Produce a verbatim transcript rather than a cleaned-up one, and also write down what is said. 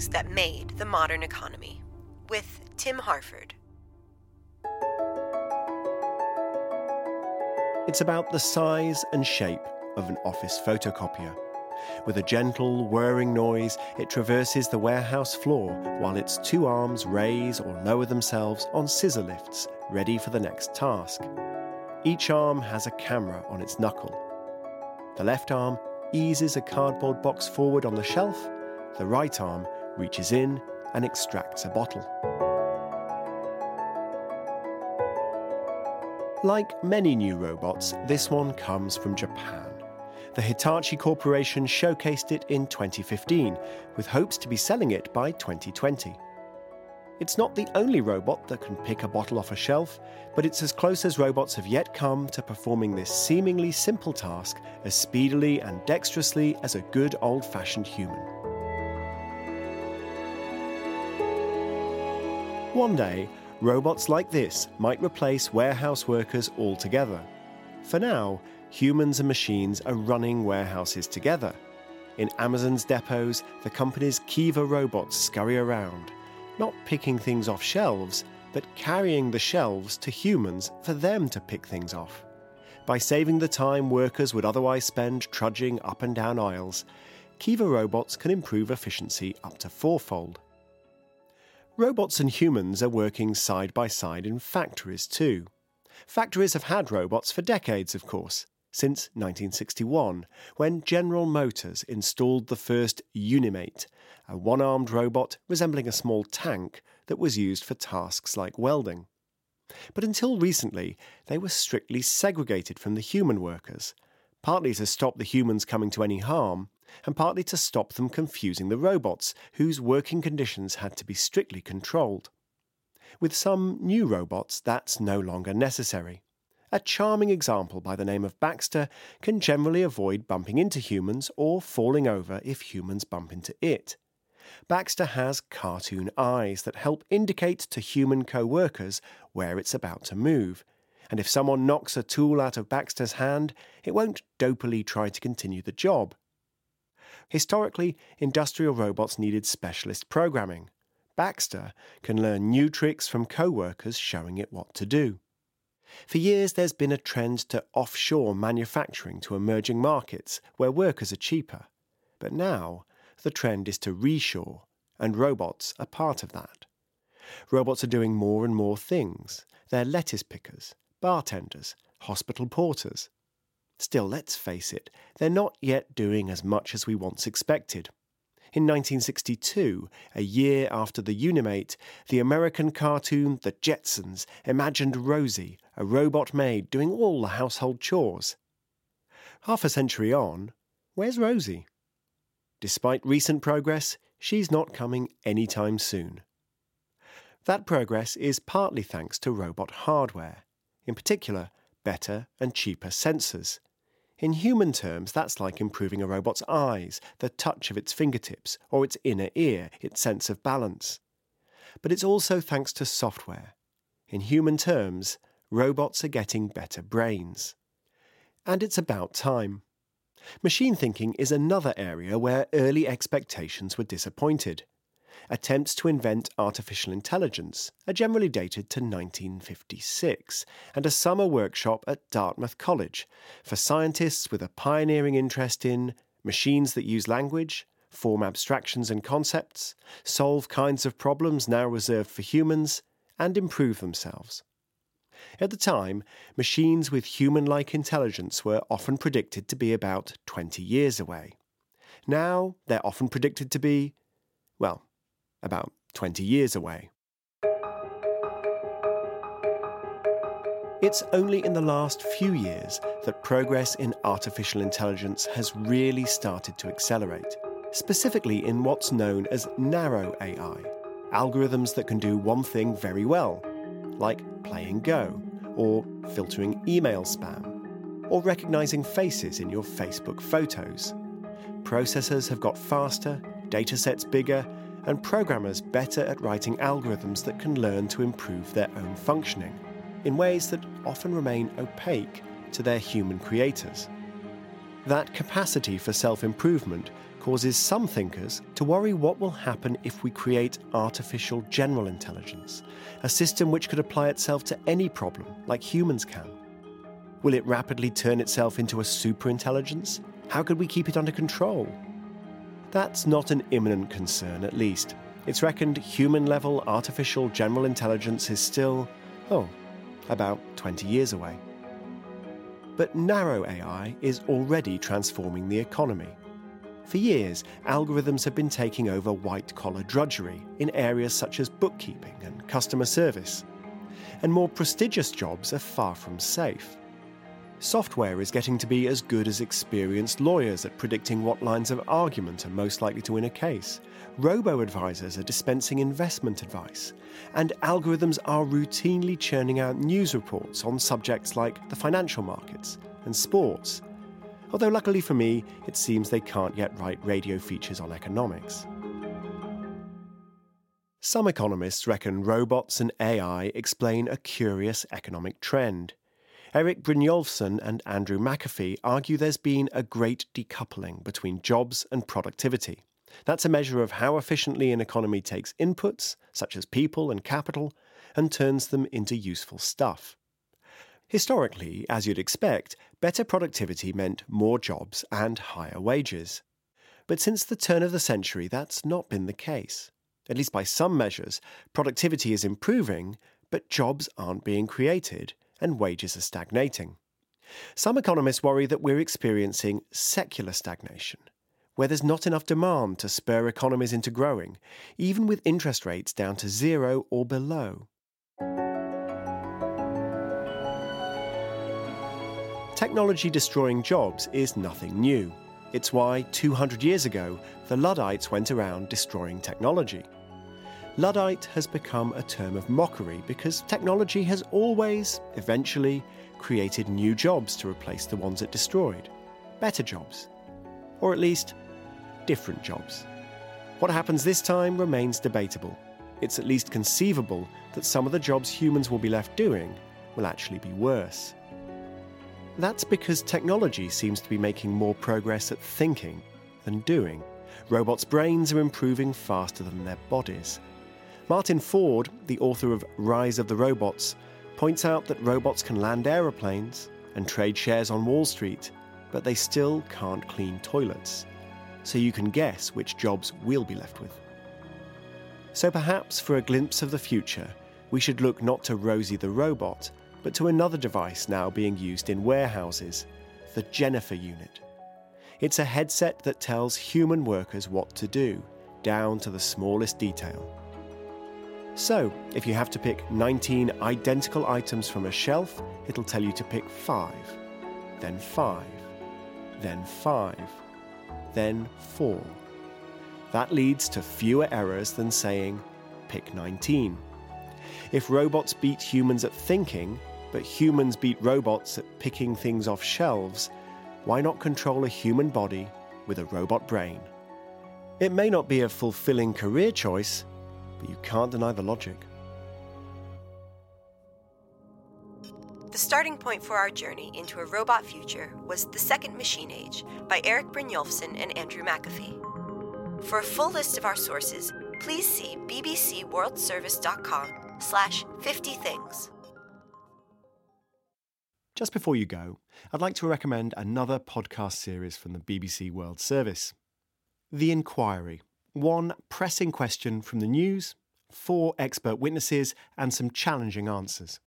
things that made the modern economy, with Tim Harford. It's about the size and shape of an office photocopier. With a gentle, whirring noise, it traverses the warehouse floor while its two arms raise or lower themselves on scissor lifts, ready for the next task. Each arm has a camera on its knuckle. The left arm eases a cardboard box forward on the shelf. The right arm reaches in and extracts a bottle. Like many new robots, this one comes from Japan. The Hitachi Corporation showcased it in twenty fifteen, with hopes to be selling it by twenty twenty. It's not the only robot that can pick a bottle off a shelf, but it's as close as robots have yet come to performing this seemingly simple task as speedily and dexterously as a good old-fashioned human. One day, robots like this might replace warehouse workers altogether. For now, humans and machines are running warehouses together. In Amazon's depots, the company's Kiva robots scurry around, not picking things off shelves, but carrying the shelves to humans for them to pick things off. By saving the time workers would otherwise spend trudging up and down aisles, Kiva robots can improve efficiency up to fourfold. Robots and humans are working side by side in factories too. Factories have had robots for decades, of course, since nineteen sixty-one, when General Motors installed the first Unimate, a one-armed robot resembling a small tank that was used for tasks like welding. But until recently, they were strictly segregated from the human workers, partly to stop the humans coming to any harm, and partly to stop them confusing the robots, whose working conditions had to be strictly controlled. With some new robots, that's no longer necessary. A charming example by the name of Baxter can generally avoid bumping into humans or falling over if humans bump into it. Baxter has cartoon eyes that help indicate to human co-workers where it's about to move, and if someone knocks a tool out of Baxter's hand, it won't dopily try to continue the job. Historically, industrial robots needed specialist programming. Baxter can learn new tricks from co-workers showing it what to do. For years, there's been a trend to offshore manufacturing to emerging markets where workers are cheaper. But now, the trend is to reshore, and robots are part of that. Robots are doing more and more things. They're lettuce pickers, bartenders, hospital porters. Still, let's face it, they're not yet doing as much as we once expected. In nineteen sixty-two, a year after the Unimate, the American cartoon The Jetsons imagined Rosie, a robot maid doing all the household chores. Half a century on, where's Rosie? Despite recent progress, she's not coming anytime soon. That progress is partly thanks to robot hardware, in particular, better and cheaper sensors. In human terms, that's like improving a robot's eyes, the touch of its fingertips, or its inner ear, its sense of balance. But it's also thanks to software. In human terms, robots are getting better brains. And it's about time. Machine thinking is another area where early expectations were disappointed. Attempts to invent artificial intelligence are generally dated to nineteen fifty-six, and a summer workshop at Dartmouth College for scientists with a pioneering interest in machines that use language, form abstractions and concepts, solve kinds of problems now reserved for humans, and improve themselves. At the time, machines with human-like intelligence were often predicted to be about twenty years away. Now, they're often predicted to be, well, about twenty years away. It's only in the last few years that progress in artificial intelligence has really started to accelerate, specifically in what's known as narrow A I, algorithms that can do one thing very well, like playing Go, or filtering email spam, or recognizing faces in your Facebook photos. Processors have got faster, datasets bigger, and programmers better at writing algorithms that can learn to improve their own functioning, in ways that often remain opaque to their human creators. That capacity for self-improvement causes some thinkers to worry what will happen if we create artificial general intelligence, a system which could apply itself to any problem, like humans can. Will it rapidly turn itself into a superintelligence? How could we keep it under control? That's not an imminent concern, at least. It's reckoned human-level artificial general intelligence is still, oh, about twenty years away. But narrow A I is already transforming the economy. For years, algorithms have been taking over white-collar drudgery in areas such as bookkeeping and customer service. And more prestigious jobs are far from safe. Software is getting to be as good as experienced lawyers at predicting what lines of argument are most likely to win a case. Robo-advisors are dispensing investment advice. And algorithms are routinely churning out news reports on subjects like the financial markets and sports. Although luckily for me, it seems they can't yet write radio features on economics. Some economists reckon robots and A I explain a curious economic trend. Erik Brynjolfsson and Andrew McAfee argue there's been a great decoupling between jobs and productivity. That's a measure of how efficiently an economy takes inputs, such as people and capital, and turns them into useful stuff. Historically, as you'd expect, better productivity meant more jobs and higher wages. But since the turn of the century, that's not been the case. At least by some measures, productivity is improving, but jobs aren't being created, and wages are stagnating. Some economists worry that we're experiencing secular stagnation, where there's not enough demand to spur economies into growing, even with interest rates down to zero or below. Technology destroying jobs is nothing new. It's why, two hundred years ago, the Luddites went around destroying technology. Luddite has become a term of mockery because technology has always, eventually, created new jobs to replace the ones it destroyed. Better jobs. Or at least, different jobs. What happens this time remains debatable. It's at least conceivable that some of the jobs humans will be left doing will actually be worse. That's because technology seems to be making more progress at thinking than doing. Robots' brains are improving faster than their bodies. Martin Ford, the author of Rise of the Robots, points out that robots can land aeroplanes and trade shares on Wall Street, but they still can't clean toilets. So you can guess which jobs we'll be left with. So perhaps for a glimpse of the future, we should look not to Rosie the robot, but to another device now being used in warehouses, the Jennifer unit. It's a headset that tells human workers what to do, down to the smallest detail. So, if you have to pick nineteen identical items from a shelf, it'll tell you to pick five, then five, then five, then four. That leads to fewer errors than saying, pick nineteen. If robots beat humans at thinking, but humans beat robots at picking things off shelves, why not control a human body with a robot brain? It may not be a fulfilling career choice, but you can't deny the logic. The starting point for our journey into a robot future was The Second Machine Age by Erik Brynjolfsson and Andrew McAfee. For a full list of our sources, please see bbcworldservice.com slash 50 things. Just before you go, I'd like to recommend another podcast series from the B B C World Service. The Inquiry. One pressing question from the news, four expert witnesses, and some challenging answers.